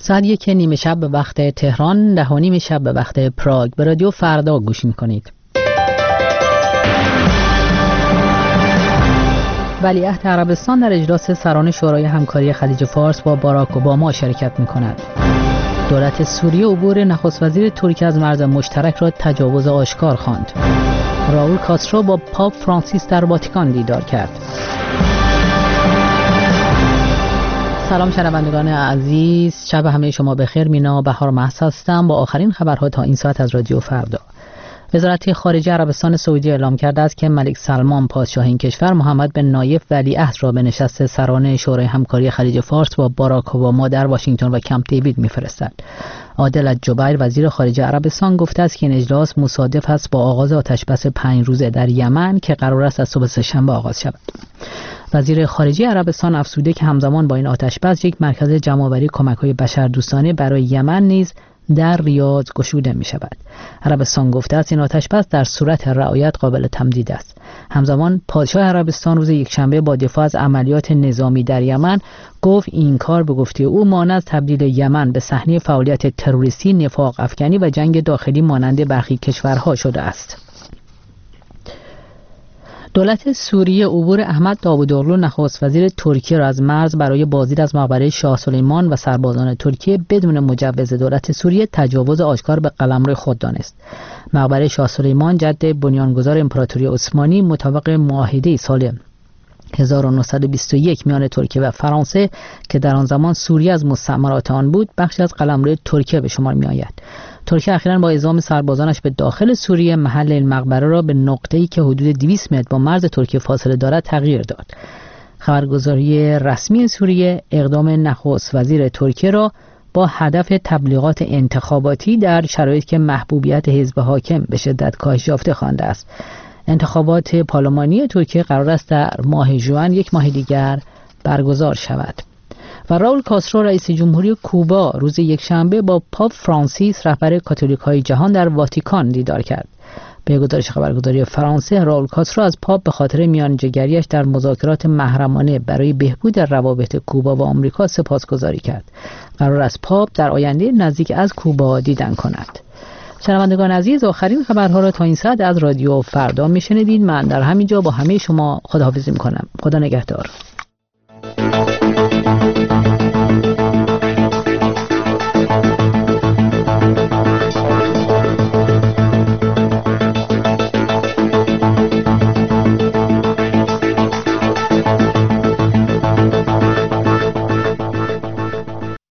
ساعت 1:30 به وقت تهران، 10:30 شب به وقت پراگ به رادیو فردا گوش میکنید. ولیعهد عربستان در اجلاس سران شورای همکاری خلیج فارس با باراک اوباما شرکت میکند. دولت سوریه عبور نخست وزیر ترکیه از مرز مشترک را تجاوز آشکار خواند. راول کاسترو با پاپ فرانسیس در واتیکان دیدار کرد. سلام شنوندگان عزیز، شب همه شما بخیر. مینا بهار محض هستم با آخرین خبرها تا این ساعت از رادیو فردا. وزارت خارجه عربستان سعودی اعلام کرده است که ملک سلمان پادشاه این کشور محمد بن نایف ولیعهد را به نشست سران شورای همکاری خلیج فارس با باراک اوباما در واشنگتن و کمپ دیوید می‌فرستد. عادل الجبیر وزیر خارجه عربستان گفته است که این اجلاس مصادف است با آغاز آتشبس 5 روزه در یمن که قرار است از صبح سه‌شنبه آغاز شود. وزیر خارجه عربستان افزوده که همزمان با این آتشبس یک مرکز جمع‌آوری کمک‌های بشردوستانه برای یمن نیز در ریاض گشوده می شود. عربستان گفته است این آتشبس در صورت رعایت قابل تمدید است. همزمان پادشاه عربستان روز یکشنبه با دفاع از عملیات نظامی در یمن گفت این کار به گفته او مانع از تبدیل یمن به صحنه فعالیت تروریستی، نفاق افکنی و جنگ داخلی مانند برخی کشورها شده است. دولت سوریه عبور احمد داوودوغلو نخست وزیر ترکیه را از مرز برای بازدید از مقبره شاه سلیمان و سربازان ترکیه بدون مجوز دولت سوریه تجاوز آشکار به قلمرو خود دانست. مقبره شاه سلیمان جد بنیانگذار امپراتوری عثمانی مطابق معاهده سال 1921 میان ترکیه و فرانسه که در آن زمان سوریه از مستعمرات آن بود، بخشی از قلمرو ترکیه به شمار می آید. ترکیه اخیراً با اعزام سربازانش به داخل سوریه محل این مقبره را به نقطه‌ای که حدود 200 متر با مرز ترکیه فاصله دارد تغییر داد. خبرگزاری رسمی سوریه اقدام نخست وزیر ترکیه را با هدف تبلیغات انتخاباتی در شرایطی که محبوبیت حزب حاکم به شدت کاهش یافته خوانده است. انتخابات پارلمانی ترکیه قرار است در ماه ژوئن، یک ماه دیگر، برگزار شود. و راول کاسترو رئیس جمهوری کوبا روز یکشنبه با پاپ فرانسیس رهبر کاتولیک‌های جهان در واتیکان دیدار کرد. به گزارش خبرگزاری فرانسه، راول کاسترو از پاپ به خاطر میانجیگری‌اش در مذاکرات محرمانه برای بهبود روابط کوبا و آمریکا سپاسگزاری کرد. قرار است پاپ در آینده نزدیک از کوبا دیدن کند. شنوندگان عزیز، آخرین خبرها را تا این ساعت از رادیو فردا میشنوید. من در همین جا با همه شما خداحافظی می‌کنم. خدا نگهدار.